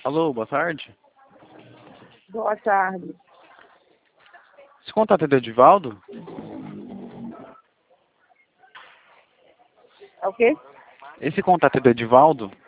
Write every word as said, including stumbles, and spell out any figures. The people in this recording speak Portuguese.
Alô, boa tarde. Boa tarde. Esse contato é do Edivaldo? É o quê? Esse contato é do Edivaldo?